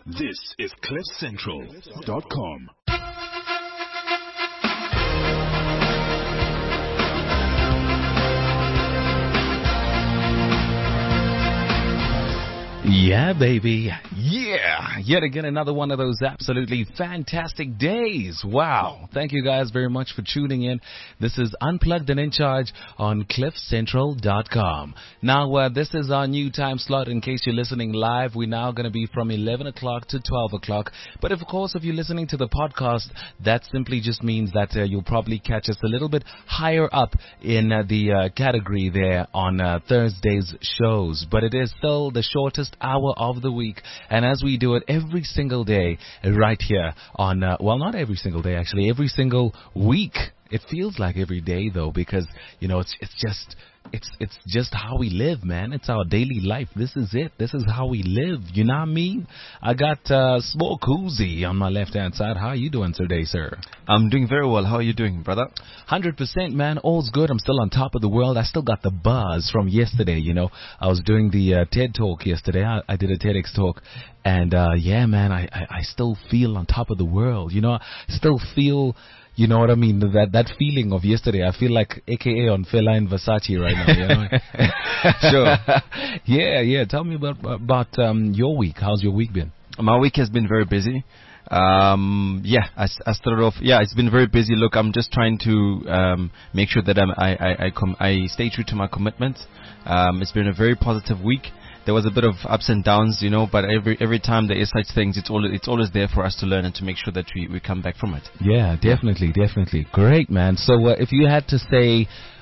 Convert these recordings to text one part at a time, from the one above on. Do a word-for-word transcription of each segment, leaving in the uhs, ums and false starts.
This is cliff central dot com. Yeah, baby. Yeah. Yet again, another one of those absolutely fantastic days. Wow. Thank you guys very much for tuning in. This is Unplugged and In Charge on cliff central dot com. Now, uh, this is our new time slot. In case you're listening live, we're now going to be from eleven o'clock to twelve o'clock. But of course, if you're listening to the podcast, that simply just means that uh, you'll probably catch us a little bit higher up in uh, the uh, category there on uh, Thursday's shows. But it is still the shortest hour of the week, and as we do it every single day right here on uh, well, not every single day, actually every single week. It feels like every day though, because you know it's it's just it's it's just how we live, man. It's our daily life. This is it. This is how we live. You know what I mean? I got uh, Smoke Uzi on my left hand side. How are you doing today, sir? I'm doing very well. How are you doing, brother? one hundred percent, man. All's good. I'm still on top of the world. I still got the buzz from yesterday. You know, I was doing the uh, TED Talk yesterday. I, I did a TEDx talk, and uh, yeah, man, I, I I still feel on top of the world. You know, I still feel. You know what I mean? That that feeling of yesterday. I feel like A K A on Fela and Versace right now. You know? Sure. Yeah, yeah. Tell me about about um, your week. How's your week been? My week has been very busy. Um, yeah, I, I started off. Yeah, it's been very busy. Look, I'm just trying to um, make sure that I'm, I I I, com- I stay true to my commitments. Um, it's been a very positive week. There was a bit of ups and downs, you know, but every every time there is such things, it's always it's always there for us to learn and to make sure that we, we come back from it. Yeah, definitely, definitely. Great, man. So uh, if you had to say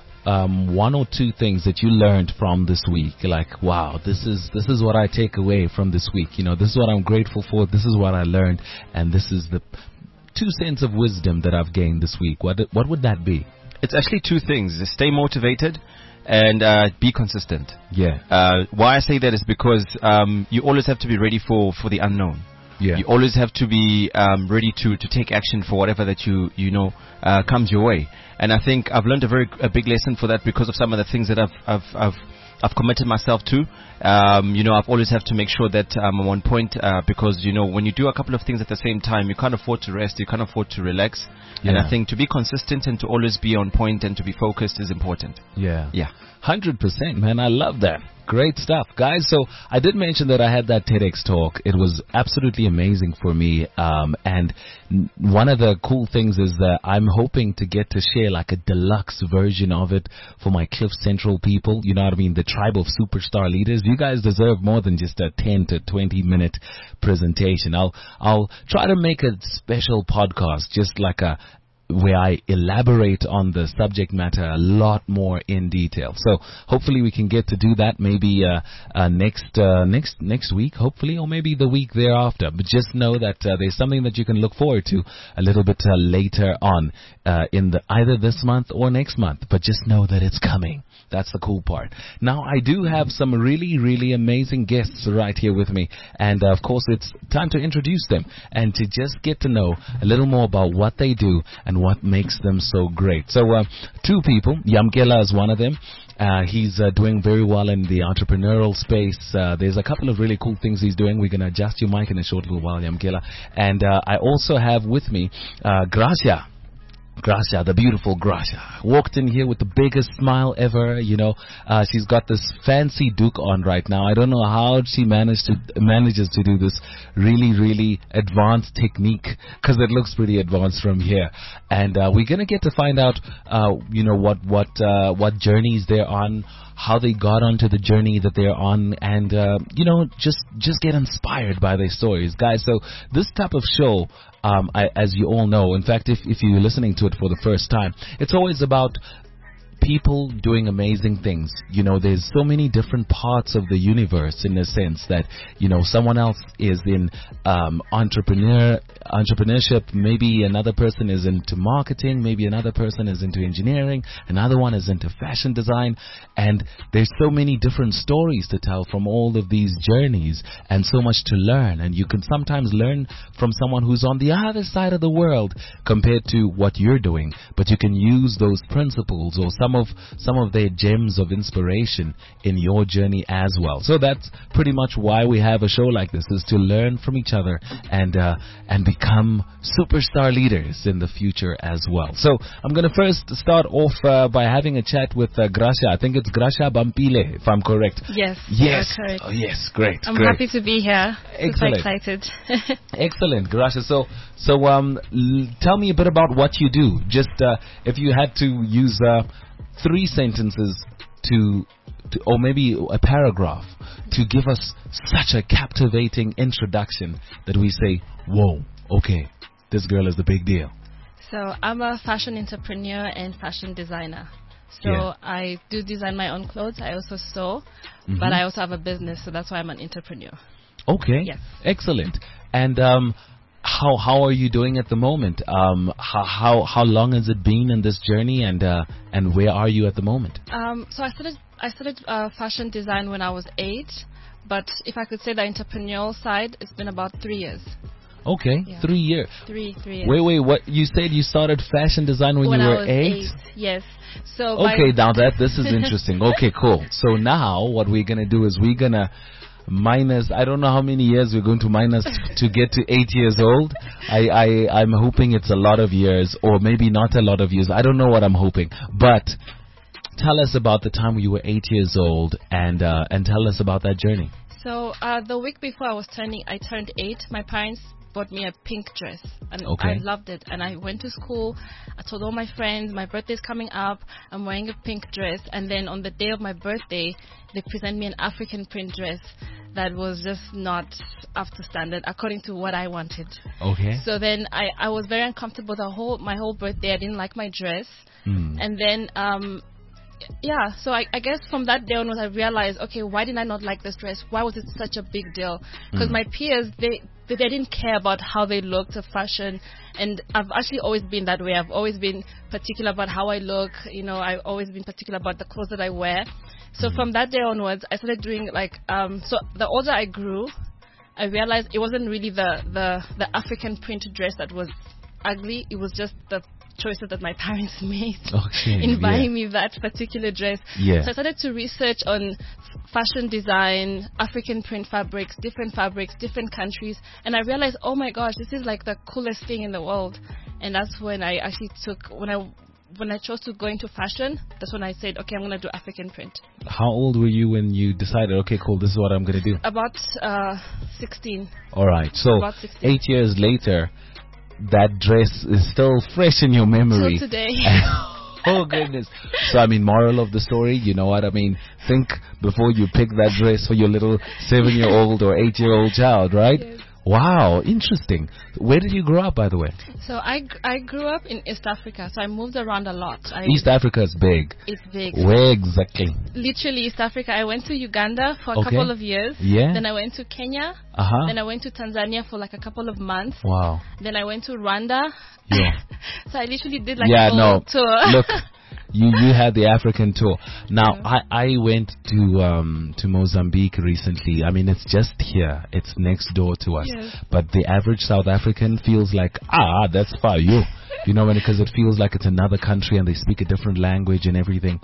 um, one or two things that you learned from this week, like, wow, this is this is what I take away from this week. You know, this is what I'm grateful for. This is what I learned, and this is the two cents of wisdom that I've gained this week. What what would that be? It's actually two things: stay motivated and uh, be consistent. Yeah. Uh, why I say that is because um, you always have to be ready for, for the unknown. Yeah. You always have to be um, ready to, to take action for whatever that you you know uh, comes your way. And I think I've learned a very a big lesson for that because of some of the things that I've I've I've, I've committed myself to. Um, you know, I've always have to make sure that um, I'm on point uh, because you know when you do a couple of things at the same time, you can't afford to rest. You can't afford to relax. Yeah. And I think to be consistent and to always be on point and to be focused is important. Yeah. Yeah. one hundred percent, man. I love that. Great stuff, guys. So I did mention that I had that TEDx talk. It was absolutely amazing for me. Um, and n- one of the cool things is that I'm hoping to get to share like a deluxe version of it for my Cliff Central people. You know what I mean? The tribe of superstar leaders. You guys deserve more than just a ten to twenty minute presentation. I'll, I'll try to make a special podcast, just like a, where I elaborate on the subject matter a lot more in detail. So hopefully we can get to do that maybe uh, uh, next uh, next next week, hopefully, or maybe the week thereafter. But just know that uh, there's something that you can look forward to a little bit uh, later on uh, in the either this month or next month. But just know that it's coming. That's the cool part. Now, I do have some really, really amazing guests right here with me. And, uh, of course, it's time to introduce them and to just get to know a little more about what they do and what makes them so great. So, uh, two people. Yamkela is one of them. Uh, he's uh, doing very well in the entrepreneurial space. Uh, there's a couple of really cool things he's doing. We're going to adjust your mic in a short little while, Yamkela. And uh, I also have with me uh, Gracia. Gracia, the beautiful Gracia, walked in here with the biggest smile ever. You know, uh, she's got this fancy Duke on right now. I don't know how she managed to manages to do this really, really advanced technique, because it looks pretty advanced from here. And uh, we're gonna get to find out, uh, you know, what what uh, what journeys they're on, how they got onto the journey that they're on, and uh, you know, just just get inspired by their stories, guys. So this type of show, um, I, as you all know, in fact, if if you're listening to it for the first time, it's always about people doing amazing things. You know, there's so many different parts of the universe in a sense that, you know, someone else is in um, entrepreneur entrepreneurship, maybe another person is into marketing, maybe another person is into engineering, another one is into fashion design, and there's so many different stories to tell from all of these journeys and so much to learn. And you can sometimes learn from someone who's on the other side of the world compared to what you're doing, but you can use those principles, or some of some of their gems of inspiration in your journey as well. So that's pretty much why we have a show like this, is to learn from each other and uh, and become superstar leaders in the future as well. So I'm going to first start off uh, by having a chat with uh, Gracia. I think it's Gracia Bampile, if I'm correct. Yes. Yes. Correct. Oh, yes. Great. I'm great. happy to be here. Excellent. Super excited. Excellent, Gracia. So, so um, l- tell me a bit about what you do. Just uh, if you had to use uh, three sentences to, to, or maybe a paragraph, to give us such a captivating introduction that we say, "Whoa, okay, this girl is the big deal." So I'm a fashion entrepreneur and fashion designer. So Yeah. I do design my own clothes. I also sew, Mhm. but I also have a business, so that's why I'm an entrepreneur. Okay. Yes. Excellent. And um, how how are you doing at the moment? Um, how how how long has it been in this journey, and uh, and where are you at the moment? Um, so I started I started uh, fashion design when I was eight, but if I could say the entrepreneurial side, it's been about three years. Okay, Yeah. three years. Three three years. Wait, wait. What you said? You started fashion design when, when you I were was eight? Yes. So Okay, by now that this is interesting. Okay, cool. So now what we're gonna do is we're gonna minus. I don't know how many years we're going to minus to get to eight years old. I I I'm hoping it's a lot of years, or maybe not a lot of years. I don't know what I'm hoping, but tell us about the time when you were eight years old, and uh, and tell us about that journey. So uh, the week before I was turning, I turned eight. My parents bought me a pink dress, and Okay. I loved it. And I went to school. I told all my friends, my birthday's coming up. I'm wearing a pink dress. And then on the day of my birthday, they present me an African print dress that was just not up to standard according to what I wanted. Okay. So then I, I was very uncomfortable the whole my whole birthday. I didn't like my dress. Hmm. And then um yeah, so I, I guess from that day onwards, I realized, okay, why did I not like this dress? Why was it such a big deal? Because Mm. my peers, they, they they didn't care about how they looked or fashion, and I've actually always been that way. I've always been particular about how I look. You know, I've always been particular about the clothes that I wear. So from that day onwards, I started doing like um. So the older I grew, I realized it wasn't really the the the African print dress that was ugly. It was just the choices that my parents made Okay, in buying yeah. me that particular dress. Yeah. So I started to research on f- fashion design, African print fabrics, different fabrics, different countries, and I realized, oh my gosh, this is like the coolest thing in the world. And that's when I actually took when I when I chose to go into fashion. That's when I said, okay, I'm gonna do African print. How old were you when you decided, okay, cool, this is what I'm gonna do? About uh, sixteen. All right. So About sixteen. eight years later, that dress is still fresh in your memory. Till today. Oh goodness. So I mean, moral of the story, you know what I mean? Think before you pick that dress for your little seven-year-old or eight-year-old child, right? Yes. Wow, interesting. Where did you grow up, by the way? So I, g- I grew up in East Africa, so I moved around a lot. I, East Africa is big. It's big. Where exactly? Literally East Africa. I went to Uganda for a Okay. couple of years. Yeah. Then I went to Kenya. Uh huh. Then I went to Tanzania for like a couple of months. Wow. Then I went to Rwanda. Yeah. So I literally did like Yeah, a no. whole tour. Look, you you had the African tour. Now I I went to um to Mozambique recently. I mean, it's just here. It's next door to us. Yes. But the average South African feels like, ah, that's far you. You know, because it feels like it's another country and they speak a different language and everything.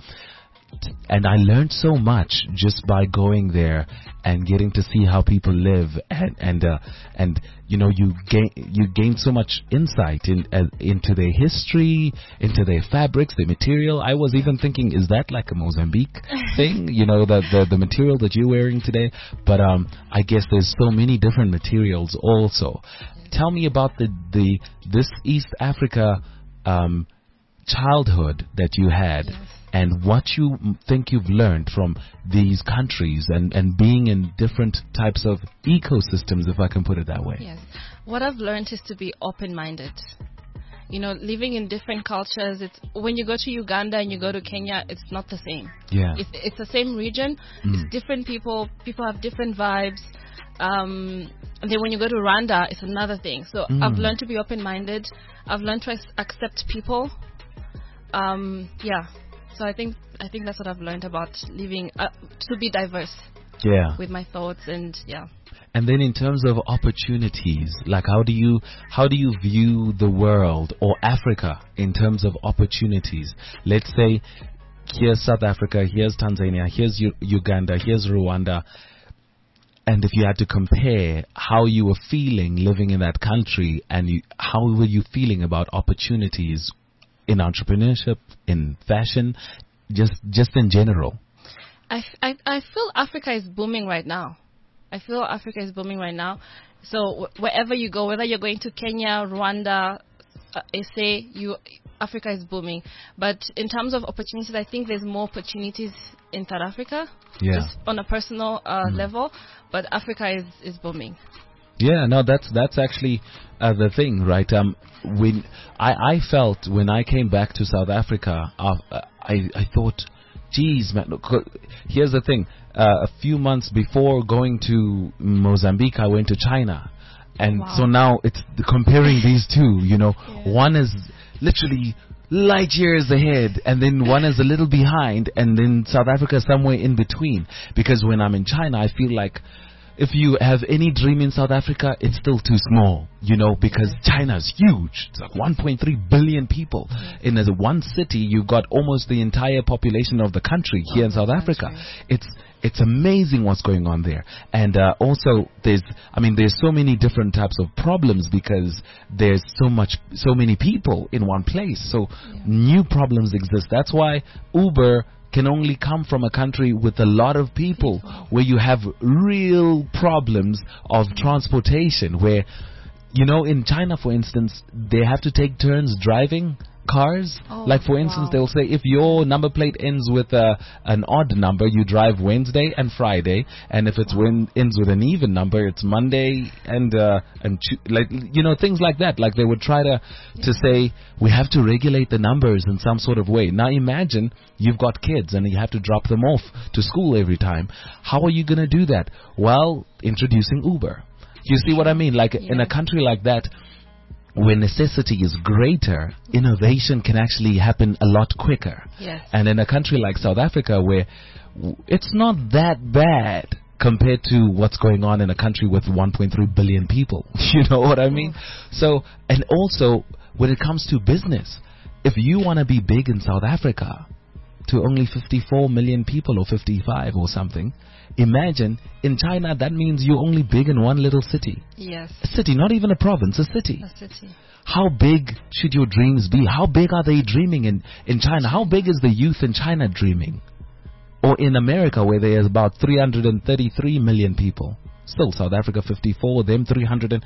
And I learned so much just by going there and getting to see how people live, and and uh, and you know, you gain you gain so much insight in uh, into their history, into their fabrics, their material. I was even thinking, is that like a Mozambique thing? You know, the the the material that you're wearing today. But um, I guess there's so many different materials also. Tell me about the the this East Africa um childhood that you had. Yes. And what you m- think you've learned from these countries, and, and being in different types of ecosystems, if I can put it that way. Yes. What I've learned is to be open-minded. You know, living in different cultures, it's when you go to Uganda and you go to Kenya, it's not the same. Yeah. It's, it's the same region. Mm. It's different people. People have different vibes. Um, and then when you go to Rwanda, it's another thing. So Mm. I've learned to be open-minded. I've learned to ac- accept people. Um, yeah. So I think I think that's what I've learned about living, uh, to be diverse Yeah. with my thoughts, and yeah. And then in terms of opportunities, like how do you how do you view the world or Africa in terms of opportunities? Let's say here's South Africa, here's Tanzania, here's U- Uganda, here's Rwanda. And if you had to compare how you were feeling living in that country and you, how were you feeling about opportunities in entrepreneurship, in fashion, just just in general? I, f- I, I feel Africa is booming right now. I feel Africa is booming right now. So w- wherever you go, whether you're going to Kenya, Rwanda, uh, S A, you, Africa is booming. But in terms of opportunities, I think there's more opportunities in South Africa, Yeah. just on a personal uh, level. But Africa is, is booming. Yeah, no, that's that's actually uh, the thing, right? Um, when I, I felt when I came back to South Africa, uh, I I thought, geez, man, look, here's the thing. Uh, a few months before going to Mozambique, I went to China, and Wow. so now it's the- comparing these two. You know, Yeah. one is literally light years ahead, and then one is a little behind, and then South Africa is somewhere in between. Because when I'm in China, I feel like if you have any dream in South Africa, it's still too small, you know, because China is huge. It's like one point three billion people. In a, one city, you've got almost the entire population of the country here in the South country. Africa. It's it's amazing what's going on there. And uh, also, there's, I mean, there's so many different types of problems because there's so much, so many people in one place. So new problems exist. That's why Uber can only come from a country with a lot of people, where you have real problems of transportation, where, you know, in China, for instance, they have to take turns driving cars. Oh, like, for instance, wow. they'll say if your number plate ends with uh, an odd number, you drive Wednesday and Friday, and if it's when ends with an even number, it's Monday and uh, and tu- like, you know, things like that. Like, they would try to to say we have to regulate the numbers in some sort of way. Now imagine you've got kids and you have to drop them off to school every time. How are you going to do that? Well, introducing Uber. You see what I mean? Like, in a country like that, where necessity is greater, innovation can actually happen a lot quicker. Yes. And in a country like South Africa, where w- it's not that bad compared to what's going on in a country with one point three billion people. You know what I mean? So, and also, when it comes to business, if you want to be big in South Africa to only fifty-four million people or fifty-five or something, imagine in China, that means you're only big in one little city. Yes. A city, not even a province, a city. A city. How big should your dreams be? How big are they dreaming in, in China? How big is the youth in China dreaming? Or in America, where there's about three hundred thirty-three million people. Still, South Africa fifty-four, them three hundred. And,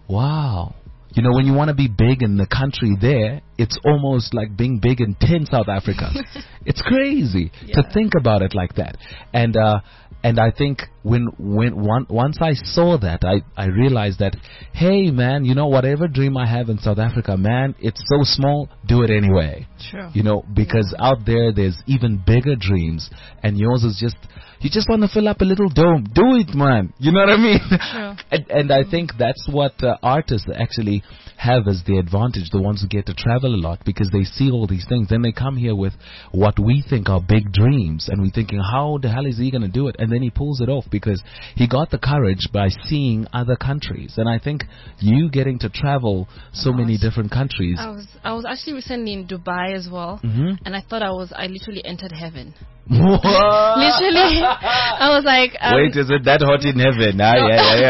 wow. You know, when you want to be big in the country there, it's almost like being big in ten South Africas. It's crazy Yeah. to think about it like that. And uh, and I think when when one, once I saw that, I, I realized that, hey, man, you know, whatever dream I have in South Africa, man, it's so small, do it anyway. True. You know, because out there, there's even bigger dreams, and yours is just, you just want to fill up a little dome. Do it, man. You know what I mean? True. and, and I think that's what uh, artists actually have as the advantage, the ones who get to travel a lot, because they see all these things. Then they come here with what we think are big dreams, and we're thinking, how the hell is he going to do it? And then he pulls it off because he got the courage by seeing other countries. And I think you getting to travel so many different countries. I was I was actually recently in Dubai as well, Mhm. and I thought I was I literally entered heaven. What? Literally, I was like, um, Wait, is it that hot in heaven? Ah, yeah, yeah,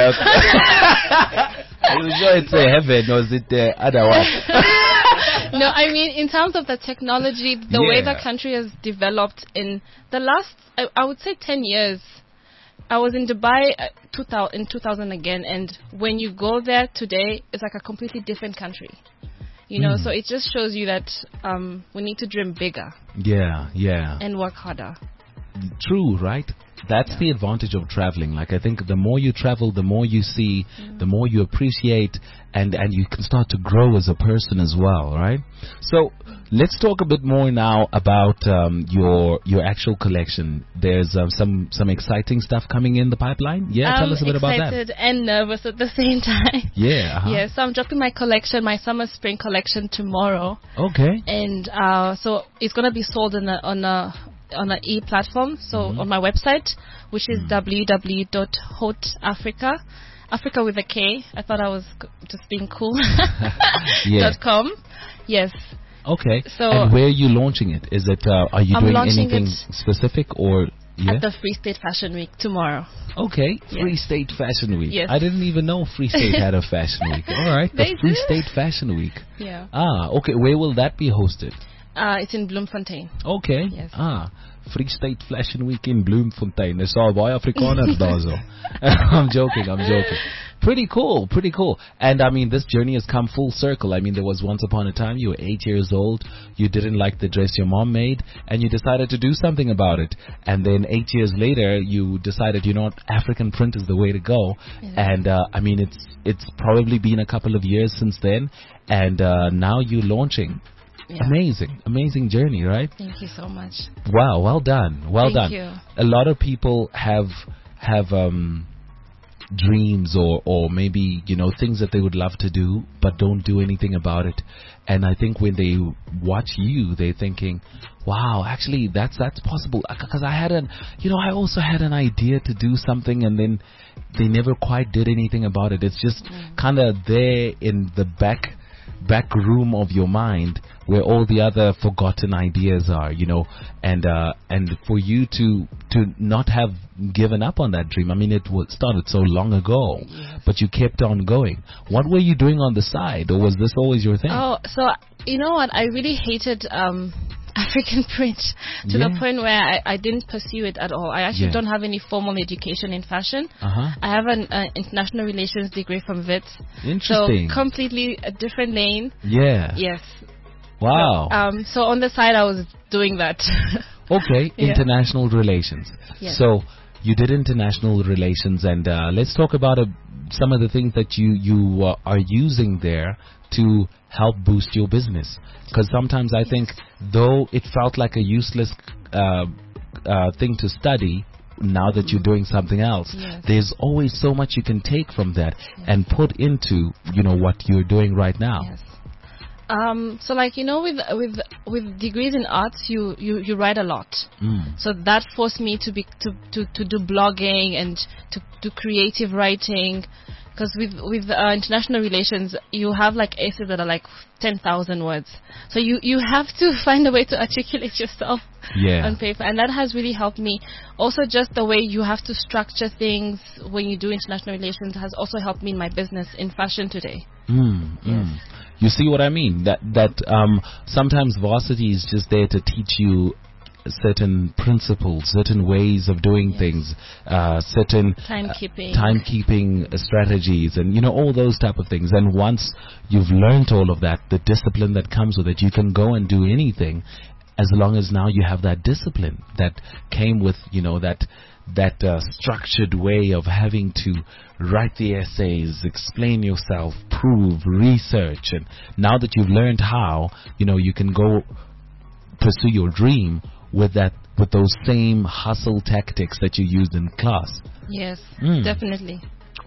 yeah. Are you sure it's uh, heaven or is it uh, other one? no, I mean in terms of the technology, the way the Yeah. country has developed in the last, I, I would say, ten years. I was in Dubai uh, two thousand, in two thousand again, and when you go there today, it's like a completely different country. You know, Mm. so it just shows you that um, we need to dream bigger Yeah, yeah. and work harder. True, right? That's the advantage of traveling. Like, I think the more you travel, the more you see, the more you appreciate, and, and you can start to grow as a person as well, right? So let's talk a bit more now about um, your your actual collection. There's uh, some some exciting stuff coming in the pipeline. Yeah, tell I'm us a bit about that. excited and nervous at the same time. Yeah. Uh-huh. Yeah, so I'm dropping my collection, my summer spring collection tomorrow, Okay. and uh, so it's gonna be sold on a on a on an e platform. So Mm-hmm. on my website, which is w w w dot haute africa, Africa with a K. I thought I was g- just being cool. Yeah. dot com. Yes. Okay. So- and where are you launching it? Is it? Uh, are you I'm doing launching anything it specific or? Yeah. At the Free State Fashion Week tomorrow. Okay, Free Yes. State Fashion Week. Yes. I didn't even know Free State had a fashion week. All right, the They Free do. State Fashion Week. Yeah. Ah, okay. Where will that be hosted? Uh, it's in Bloemfontein. Okay. Yes. Ah, Free State Fashion Week in Bloemfontein. Dis al baie Afrikaners daarso. I'm joking, I'm joking. Pretty cool, pretty cool. And I mean, this journey has come full circle. I mean, there was once upon a time you were eight years old, you didn't like the dress your mom made, and you decided to do something about it. And then eight years later, you decided, you know what, African print is the way to go. Yeah. And uh, I mean, it's it's probably been a couple of years since then, and uh, now you're launching. Yeah. Amazing, amazing journey, right? Thank you so much. Wow, well done, well Thank done. you. A lot of people have have um, dreams or or maybe you know things that they would love to do but don't do anything about it. And I think when they watch you, they're thinking, "Wow, actually, that's that's possible." Because I had an, you know, I also had an idea to do something, and then they never quite did anything about it. It's just Mm. kind of there in the back back room of your mind where all the other forgotten ideas are, you know, and uh, and for you to to not have given up on that dream. I mean, it was started so long ago, Yes. but you kept on going. What were you doing on the side, or was this always your thing? Oh, so you know what? I really hated um, African print to Yeah. the point where I, I didn't pursue it at all. I actually Yeah. don't have any formal education in fashion. Uh-huh. I have an uh, international relations degree from Wits. Interesting. So completely a different lane. Yeah. Yes. Wow. Um. So on the side, I was doing that. Okay, Yeah. international relations. Yes. So you did international relations, and uh, let's talk about uh, some of the things that you you uh, are using there to help boost your business. Because sometimes I think, though it felt like a useless uh, uh, thing to study, now that you're doing something else, Yes. there's always so much you can take from that and put into you know what you're doing right now. Yes. Um, so like, you know, with, with, with degrees in arts, you, you, you write a lot. Mm. So that forced me to be, to, to, to do blogging and to do creative writing. Because with, with uh, international relations, you have like essays that are like ten thousand words. So you, you have to find a way to articulate yourself Yeah. on paper. And that has really helped me. Also, just the way you have to structure things when you do international relations has also helped me in my business in fashion today. Mm, mm. You see what I mean? That that um, sometimes varsity is just there to teach you certain principles, certain ways of doing Yes. things, uh, certain Timekeeping. uh, timekeeping strategies, and you know all those type of things. And once you've learned all of that, the discipline that comes with it, you can go and do anything, as long as now you have that discipline that came with you know that that uh, structured way of having to write the essays, explain yourself, prove, research, and now that you've learned how, you know, you can go pursue your dream with that, with those same hustle tactics that you used in class. Yes, Mm. definitely.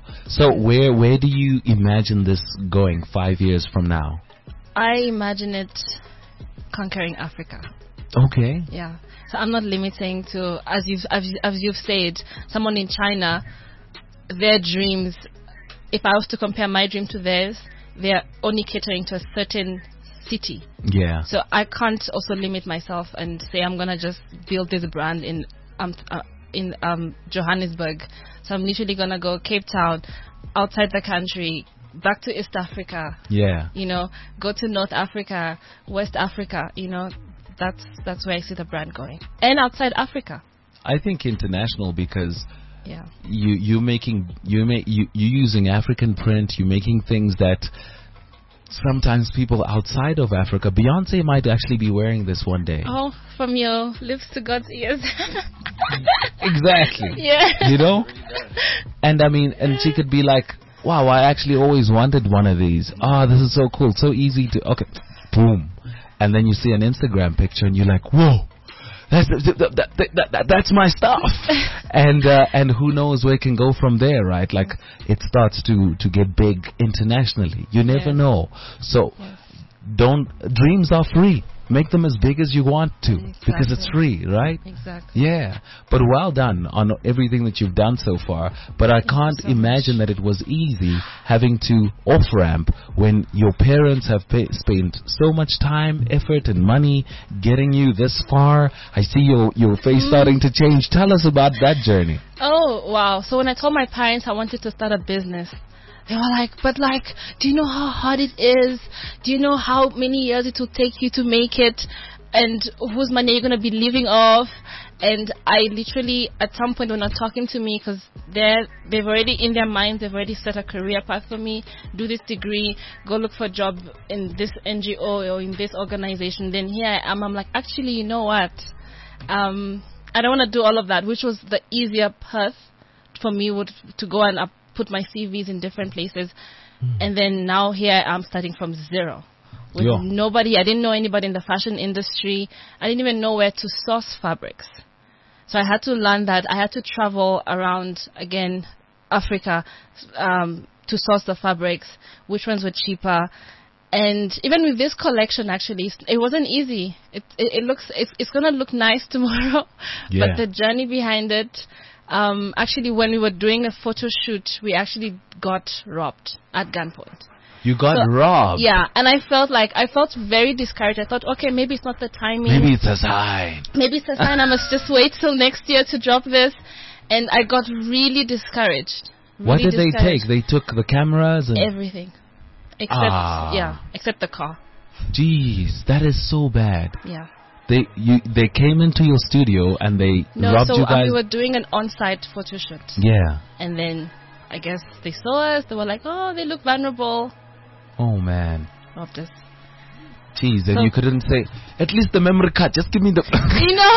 So where where do you imagine this going five years from now? I imagine it conquering Africa. Okay. Yeah. So I'm not limiting to, as you've, as, you- as you've said, someone in China, their dreams, if I was to compare my dream to theirs, they're only catering to a certain city. Yeah. So I can't also limit myself and say I'm going to just build this brand in um, uh, in um, Johannesburg. So I'm literally going to go Cape Town, outside the country, back to East Africa, Yeah. you know, go to North Africa, West Africa, you know, that's that's where I see the brand going. And outside Africa. I think international because Yeah. you you making you make you you using African print. You're making things that sometimes people outside of Africa. Beyonce might actually be wearing this one day. Oh, from your lips to God's ears. Exactly. Yeah. You know? And I mean, and she could be like, wow, I actually always wanted one of these. Ah, this is so cool. So easy to, okay, boom. And then you see an Instagram picture and you're like, whoa, that's, that, that, that, that, that, that's my stuff. and, uh, and who knows where it can go from there, right? Like it starts to, to get big internationally. You never Yes. know. So don't, dreams are free. Make them as big as you want to, Exactly. because it's free, right? Exactly. Yeah, but well done on everything that you've done so far. But I can't so imagine that it was easy having to off-ramp when your parents have pay, spent so much time, effort, and money getting you this far. I see your, your face Mm. starting to change. Tell us about that journey. Oh, wow. So when I told my parents I wanted to start a business, they were like, but like, do you know how hard it is? Do you know how many years it will take you to make it? And whose money are you going to be living off? And I literally, at some point when they're talking to me, because they're, they've already, in their minds, they've already set a career path for me. Do this degree, go look for a job in this N G O or in this organization. Then here I am. I'm like, actually, you know what? Um, I don't want to do all of that, which was the easier path for me would to go and up put my C Vs in different places. Mm. And then now here I am starting from zero. With yeah. nobody. I didn't know anybody in the fashion industry. I didn't even know where to source fabrics. So I had to learn that. I had to travel around, again, Africa um, to source the fabrics, which ones were cheaper. And even with this collection, actually, it wasn't easy. It, it, it looks, it's, it's going to look nice tomorrow. Yeah. But the journey behind it, Um, actually, when we were doing a photo shoot, we actually got robbed at gunpoint. You got So, robbed? Yeah, and I felt like, I felt very discouraged. I thought, okay, maybe it's not the timing. Maybe it's a sign. Maybe it's a sign. I must just wait till next year to drop this. And I got really discouraged. Really What did they discouraged. take? They took the cameras and... Everything. Except, Ah. yeah, except the car. Jeez, that is so bad. Yeah. They you they came into your studio and they No, robbed so you uh, guys. we were doing an on-site photo shoot. Yeah. And then I guess they saw us. They were like, oh, they look vulnerable. Oh man. Robbed us. Jeez, and So- you couldn't say at least the memory card. Just give me the. You know,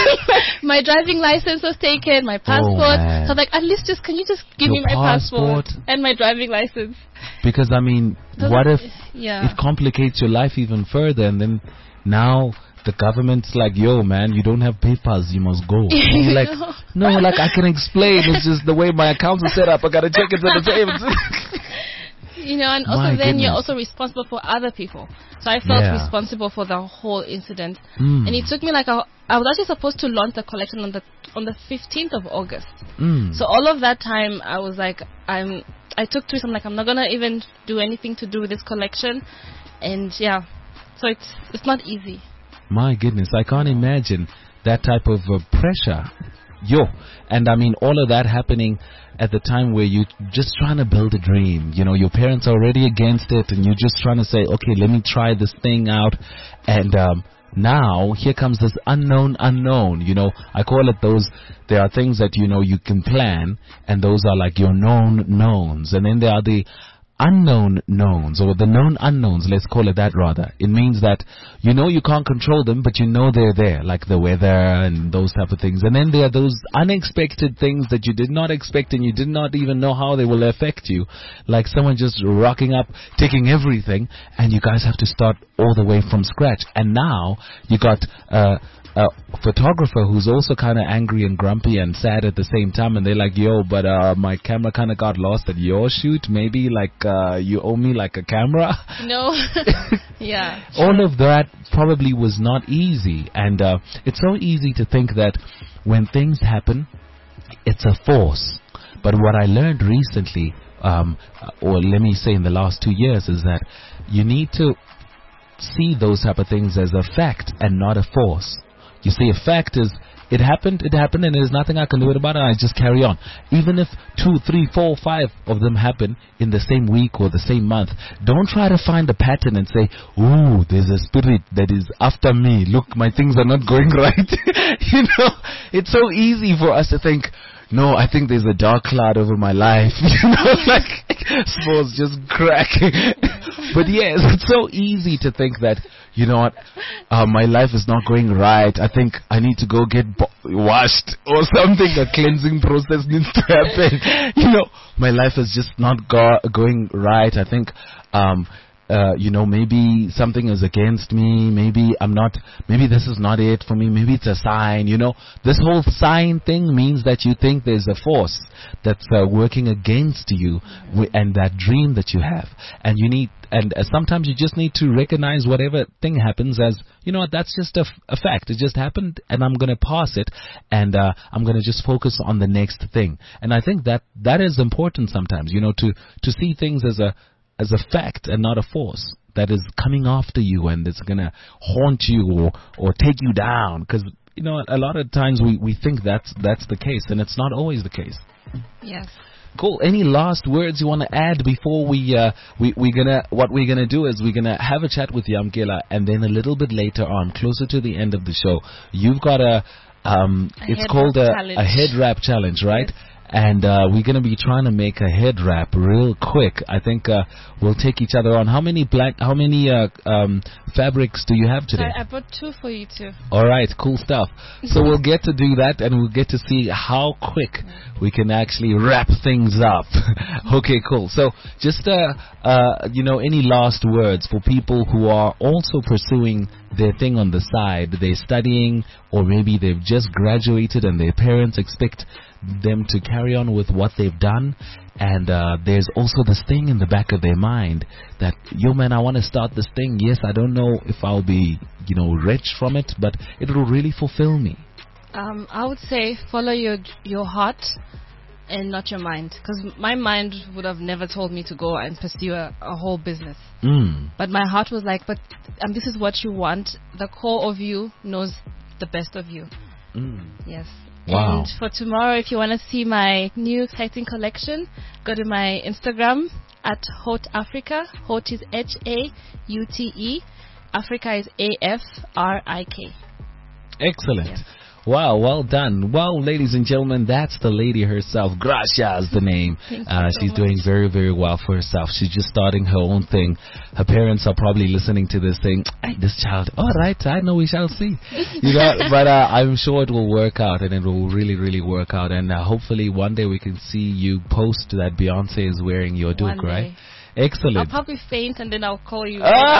my driving license was taken, my passport. man. So I'm like, at least just can you just give Your me my passport, passport. and my driving license? Because I mean, So what if yeah. it complicates your life even further, and then now the government's like, yo, man, you don't have papers, you must go. And you're like, no, like I can explain. It's just the way my accounts are set up. I gotta check it to the savings. You know, and also My then you're goodness. also responsible for other people. So I felt Yeah. responsible for the whole incident. Mm. And it took me like a, I was actually supposed to launch the collection on the on the fifteenth of August. Mm. So all of that time I was like, I'm I took to it. I'm like, I'm not gonna even do anything to do with this collection. And yeah, so it's it's not easy. My goodness, I can't imagine that type of uh, pressure. Yo, and I mean all of that happening at the time where you're just trying to build a dream. You know, your parents are already against it and you're just trying to say, okay, let me try this thing out. And um, now here comes this unknown unknown. You know, I call it those, there are things that, you know, you can plan and those are like your known knowns. And then there are the unknown knowns, or the known unknowns, let's call it that rather. It means that you know you can't control them, but you know they're there, like the weather and those type of things. And then there are those unexpected things that you did not expect and you did not even know how they will affect you, like someone just rocking up, taking everything, and you guys have to start all the way from scratch. And now you got uh a photographer who's also kind of angry and grumpy and sad at the same time, and they're like, yo, but uh my camera kind of got lost at your shoot. Maybe like uh you owe me like a camera. No. Yeah. All of that probably was not easy, and uh it's so easy to think that when things happen, it's a force. But what I learned recently, um or let me say in the last two years, is that you need to see those type of things as a fact and not a force. You see, a fact is, it happened, it happened, and there's nothing I can do about it, I just carry on. Even if two, three, four, five of them happen in the same week or the same month, don't try to find a pattern and say, ooh, there's a spirit that is after me. Look, my things are not going right. You know, it's so easy for us to think, no, I think there's a dark cloud over my life. You know, like, smalls just cracking. But yes, it's so easy to think that, you know what, uh, my life is not going right. I think I need to go get bo- washed or something. A cleansing process needs to happen. You know, my life is just not go- going right. I think um, uh, you know, maybe something is against me. Maybe I'm not, maybe this is not it for me. Maybe it's a sign, you know. This whole sign thing means that you think there's a force that's uh, working against you w- and that dream that you have. And you need, and uh, sometimes you just need to recognize whatever thing happens as, you know what, that's just a, f- a fact. It just happened and I'm going to pass it and uh, I'm going to just focus on the next thing. And I think that that is important sometimes, you know, to, to see things as a, as a fact and not a force that is coming after you and it's going to haunt you or, or take you down. Because, you know, a lot of times we, we think that's, that's the case and it's not always the case. Yes. Cool. Any last words you want to add before we uh we we're gonna what we're gonna do is we're gonna have a chat with Yamkela and then a little bit later on, closer to the end of the show, you've got a um A it's head called a, wrap challenge. a head wrap challenge, right? Yes. And uh, we're going to be trying to make a head wrap real quick. I think uh, we'll take each other on. How many black? How many uh, um, fabrics do you have today? I, I brought two for you too. All right, cool stuff. So we'll get to do that, and we'll get to see how quick we can actually wrap things up. Okay, cool. So just uh, uh, you know, any last words for people who are also pursuing their thing on the side? They're studying, or maybe they've just graduated, and their parents expect them to carry on with what they've done, and uh, there's also this thing in the back of their mind that, yo man, I want to start this thing. Yes, I don't know if I'll be, you know, rich from it, but it will really fulfill me. Um, I would say follow your your heart and not your mind, because my mind would have never told me to go and pursue a, a whole business. Mm. But my heart was like, but um, this is what you want. The core of you knows the best of you. Mm. Yes. Wow. And for tomorrow, if you want to see my new exciting collection, go to my Instagram at Haute Africa. Haute is H A U T E. Africa is A F R I K. Excellent. Yes. Wow, well done. Well, ladies and gentlemen, that's the lady herself. Gracia is the name. Thank you Uh, so she's much. doing very, very well for herself. She's just starting her own thing. Her parents are probably listening to this saying, hey, this child, all right, I know, we shall see. You know, but uh, I'm sure it will work out, and it will really, really work out. And uh, hopefully one day we can see you post that Beyonce is wearing your One Duke, right? day. Excellent. I'll probably faint and then I'll call you Ah!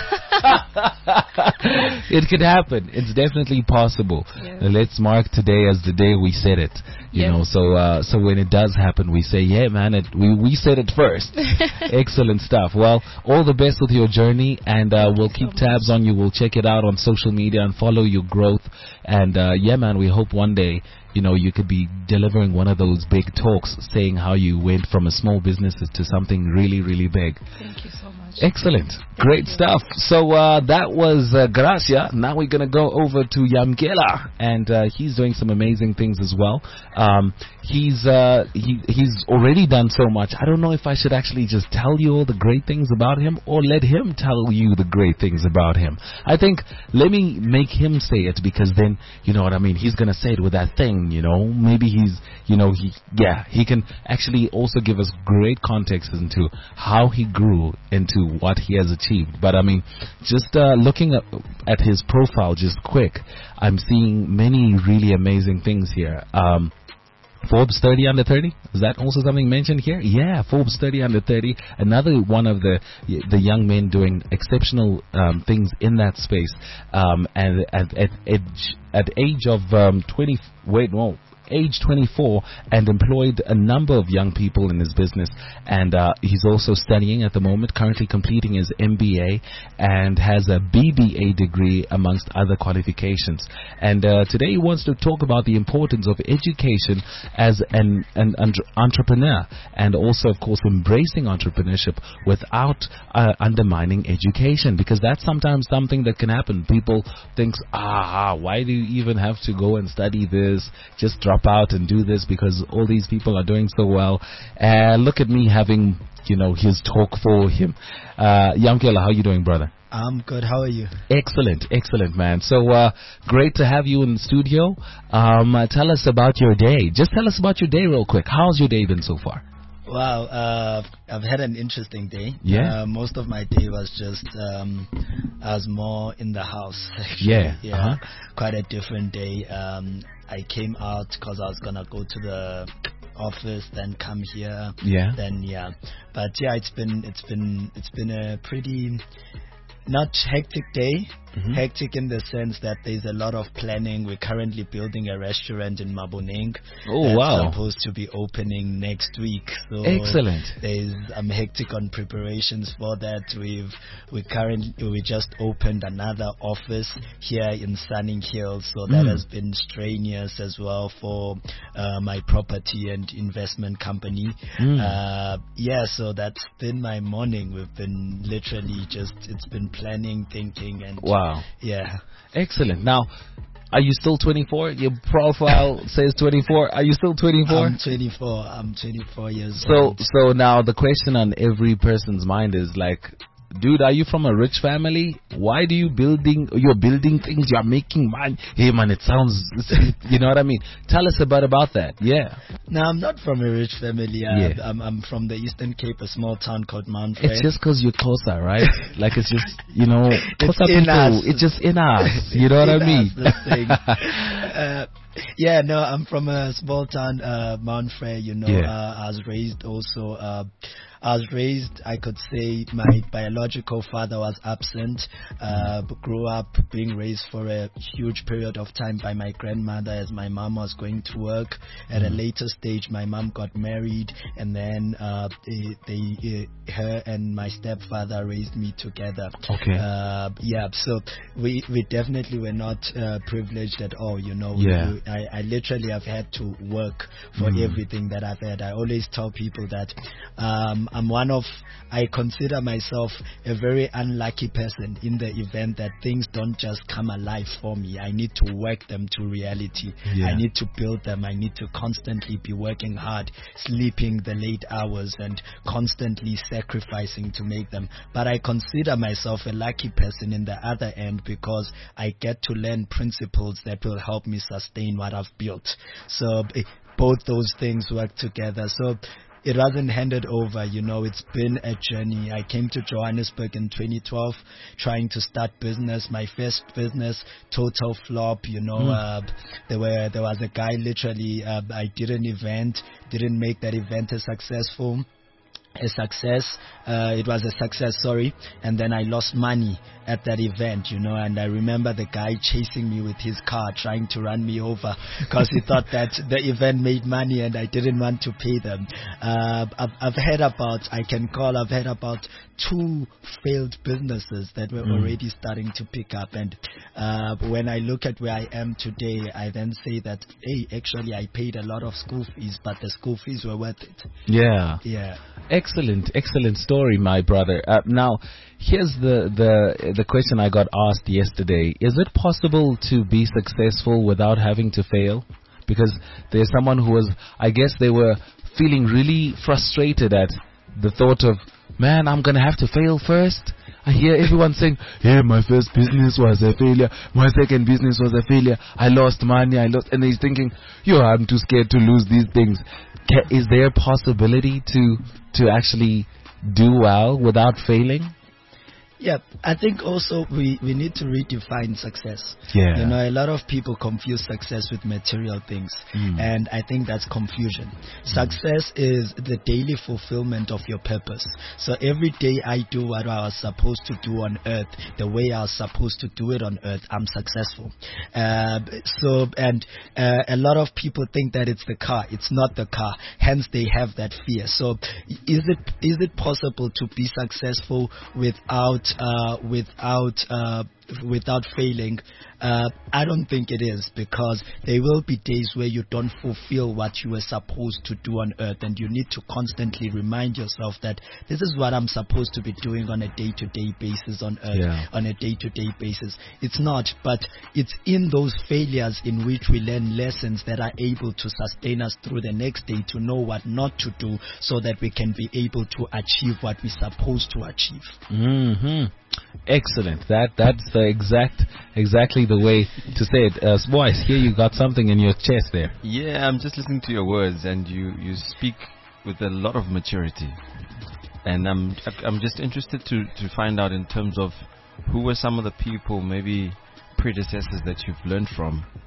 after. It could happen. It's definitely possible. Yes. Uh, Let's mark today as the day we said it. You Yes. know, so uh, so when it does happen, we say, yeah, man, it, we we said it first. Excellent stuff. Well, all the best with your journey, and uh, we'll keep so tabs on you. We'll check it out on social media and follow your growth. And uh, yeah, man, we hope one day, you know, you could be delivering one of those big talks saying how you went from a small business to something really, really big. Thank you so much. Excellent. Great you. stuff. So uh, that was uh, Gracia. Now we're going to go over to Yamkela, and uh, he's doing some amazing things as well. Um, he's uh, he, he's already done so much. I don't know if I should actually just tell you all the great things about him or let him tell you the great things about him. I think let me make him say it, because then, you know what I mean, he's going to say it with that thing, you know. Maybe he's, you know, he yeah, he can actually also give us great context into how he grew into what he has achieved. But I mean, just uh, looking at, at his profile just quick, I'm seeing many really amazing things here. Um, Forbes thirty under thirty, is that also something mentioned here? Yeah, Forbes thirty under thirty, another one of the the young men doing exceptional um, things in that space. Um, and at at age, at age of um, twenty, wait, no. age twenty-four, and employed a number of young people in his business. And uh, he's also studying at the moment, currently completing his M B A, and has a B B A degree amongst other qualifications. And uh, today he wants to talk about the importance of education as an, an entre- entrepreneur, and also, of course, embracing entrepreneurship without uh, undermining education, because that's sometimes something that can happen. People think, ah, why do you even have to go and study this? Just drop out and do this because all these people are doing so well. And uh, look at me having, you know, his talk for him. Uh, Yamkela, how you doing, brother? I'm good. How are you? Excellent, excellent, man. So uh, great to have you in the studio. Um, uh, tell us about your day. Just tell us about your day real quick. How's your day been so far? Wow, uh, I've had an interesting day. Yeah. Uh, most of my day was just, um, I was more in the house. Actually. Yeah. Yeah. Uh-huh. Quite a different day. Um, I came out because I was gonna go to the office, then come here. Yeah. Then yeah, but yeah, it's been it's been it's been a pretty not hectic day. Mm-hmm. Hectic in the sense that there's a lot of planning. We're currently building a restaurant in Maboneng. Oh, that's wow. supposed to be opening next week. So excellent. There's I'm hectic on preparations for that. We've we currently we just opened another office here in Sunning Hills, so that mm. has been strenuous as well for uh, my property and investment company. Mm. Uh, yeah, so that's been my morning. We've been literally just it's been planning, thinking, and wow. Yeah. Excellent. Now, are you still twenty-four? Your profile says twenty-four. Are you still twenty-four? I'm twenty-four. I'm twenty-four years so, old. So now the question on every person's mind is like, dude, are you from a rich family? Why do you building, you're building things, you're making money? Hey man, it sounds, you know what I mean? Tell us about, about that. Yeah. No, I'm not from a rich family. Uh, yeah. I'm, I'm from the Eastern Cape, a small town called Mount Frere. It's just because you're closer, right? Like it's just, you know, it's in people, us. It's just in us. You know what I mean? uh, yeah, no, I'm from a small town, uh, Mount Frere, you know. Yeah. Uh, I was raised also, uh, I was raised, I could say my biological father was absent, uh, grew up being raised for a huge period of time by my grandmother as my mom was going to work. At mm. a later stage, my mom got married, and then uh, they, they uh, her and my stepfather raised me together. Okay. Uh, yeah, so we, we definitely were not uh, privileged at all, you know. Yeah. We, I, I literally have had to work for mm. everything that I've had. I always tell people that um, I'm one of, I consider myself a very unlucky person in the event that things don't just come alive for me. I need to work them to reality. Yeah. I need to build them. I need to constantly be working hard, sleeping the late hours, and constantly sacrificing to make them. But I consider myself a lucky person in the other end because I get to learn principles that will help me sustain what I've built. So both those things work together. So it wasn't handed over, you know, it's been a journey. I came to Johannesburg in twenty twelve trying to start business. My first business, total flop, you know. Mm. Uh, there were there was a guy literally, uh, I did an event, didn't make that event a successful. a success, uh, it was a success, sorry, and then I lost money at that event, you know, and I remember the guy chasing me with his car, trying to run me over, because he thought that the event made money and I didn't want to pay them. Uh, I've, I've heard about, I can call, I've heard about two failed businesses that were mm. already starting to pick up, and uh, when I look at where I am today, I then say that, hey, actually I paid a lot of school fees, but the school fees were worth it. Yeah. Yeah. Excellent, excellent story, my brother. Uh, now, here's the, the the question I got asked yesterday. Is it possible to be successful without having to fail? Because there's someone who was, I guess they were feeling really frustrated at the thought of, man, I'm going to have to fail first. I hear everyone saying, hey, my first business was a failure. My second business was a failure. I lost money. I lost. And he's thinking, yo, I'm too scared to lose these things. Is there a possibility to to actually do well without failing? Yeah, I think also we, we need to redefine success. Yeah. You know, a lot of people confuse success with material things, mm. and I think that's confusion. Mm. Success is the daily fulfillment of your purpose. So every day I do what I was supposed to do on earth, the way I was supposed to do it on earth, I'm successful. Uh, so, and uh, a lot of people think that it's the car. It's not the car. Hence, they have that fear. So, is it is it possible to be successful without Uh, without uh, without failing? Uh, I don't think it is, because there will be days where you don't fulfill what you were supposed to do on earth, and you need to constantly remind yourself that this is what I'm supposed to be doing on a day-to-day basis on earth, yeah. on a day-to-day basis. It's not, but it's in those failures in which we learn lessons that are able to sustain us through the next day, to know what not to do so that we can be able to achieve what we're supposed to achieve. Mm-hmm. Excellent. That that's the exact exactly the way to say it. Uh, boys, here you got something in your chest there. Yeah, I'm just listening to your words, and you, you speak with a lot of maturity. And I'm I'm just interested to, to find out in terms of who were some of the people, maybe predecessors, that you've learned from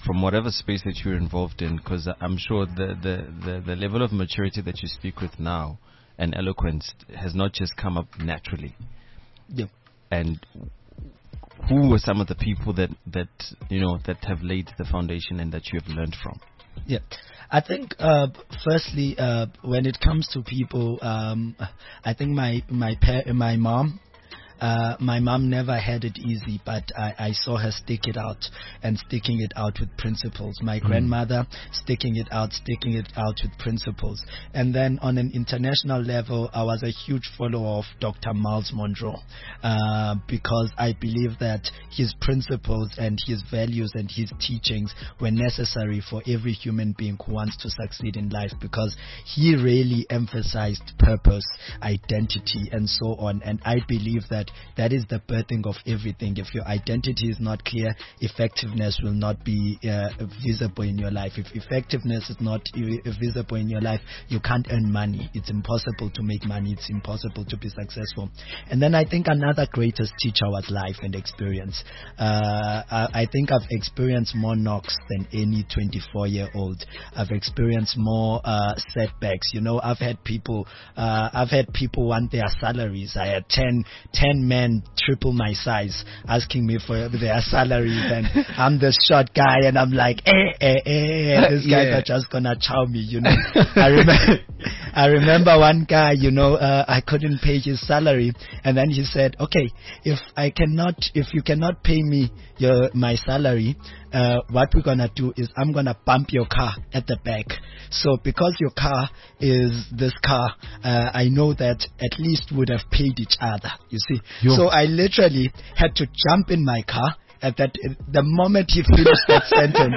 from whatever space that you're involved in, because I'm sure the, the, the, the level of maturity that you speak with now and eloquence has not just come up naturally. Yeah. And who were some of the people that, that you know that have laid the foundation and that you have learned from? Yeah, I think uh, firstly, uh, when it comes to people, um, I think my my pa- my mom. Uh, my mom never had it easy, but I, I saw her stick it out and sticking it out with principles. My mm. grandmother sticking it out, sticking it out with principles. And then on an international level, I was a huge follower of Doctor Miles Monroe uh, because I believe that his principles and his values and his teachings were necessary for every human being who wants to succeed in life, because he really emphasized purpose, identity, and so on. And I believe that that is the birthing of everything. If your identity is not clear, effectiveness will not be uh, visible in your life. If effectiveness is not uh, visible in your life, you can't earn money. It's impossible to make money. It's impossible to be successful. And then I think another greatest teacher was life and experience. Uh, I, I think I've experienced more knocks than any twenty-four year old. I've experienced more uh, setbacks. You know, I've had people, uh, I've had people want their salaries. I had ten, ten men triple my size asking me for their salaries, and I'm the short guy, and I'm like, eh, eh, eh, these guys yeah. are just gonna chow me, you know. I remember, I remember one guy, you know, uh, I couldn't pay his salary, and then he said, okay, if I cannot, if you cannot pay me your my salary, uh, what we're gonna do is I'm gonna bump your car at the back. So because your car is this car, uh, I know that at least would have paid each other. You see. Yo. So I literally had to jump in my car at that the moment he finished that sentence.